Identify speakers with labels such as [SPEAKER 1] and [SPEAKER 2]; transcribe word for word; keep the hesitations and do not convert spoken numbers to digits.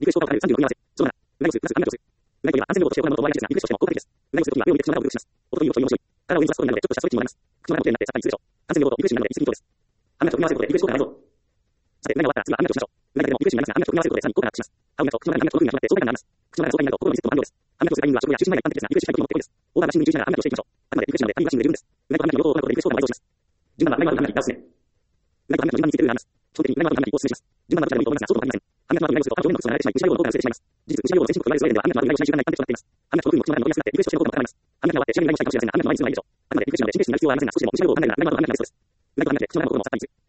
[SPEAKER 1] リクエスト効果を与えるさんじゅうごに合わせ。そうだな。ライオス、プラス、アンダーコス。ライトには安全をとして行うものとワイヤレスですが、リクエストしても効果的です。ライオスの時には目を入れてしまうのをループします。音という音という面白い。体を上にずらすことになるので、ちょっとしたストレッチにもなります。口の中の手になってさっぱりするでしょう。安全用とリクエストになるので、いつにそうです。アンダーと組み合わせることでリクエスト効果がないぞ。さて、何が終わったら次はアンダーとしましょう。ライトでもリクエストになりますが、アンダーと組み合わせることでさらに効果がアップします。歯を磨くと口の中にアンダーと空気が詰まって爽快感があります。口の中が爽快になると心のリセットも完了です。アンダーと世界には食や中心前が一般的ですが、リクエストしたい時もってこいです。オーバーマシンに注意しながらアンダーとしていきましょう。あくまでリクエストなので、タイムマシンで十分です。ライトとアンダーの両方を行うことでリクエスト効果を倍増します。順番はライトとアンダーに言ったおすすめ。ライトとアンダーの順番についてルールがあります。基本的にライトとアンダーに一方を進めます。順番はどちらでもいいと思いますが、相手のアンダーとライオスを他の上に乗せてしまいます。アンダーとアンダーの上に乗せてしまいます。事実、無視用の先進国と言われるスウェーデンではアンダーとライオスの習慣が一般的となっています。アンダーと特にも口の中に乗りやすくなってリクエストしての効果も高まります。アンダーが終わって仕上げにライオスしたいかもしれませんが、アンダーの前に進むのはいいでしょう。あくまでリクエストなので神経質になる必要はありませんが、それでも面白いことになるならライトとアンダーになります。ライトとアンダーで口の中の部分をさっぱりする。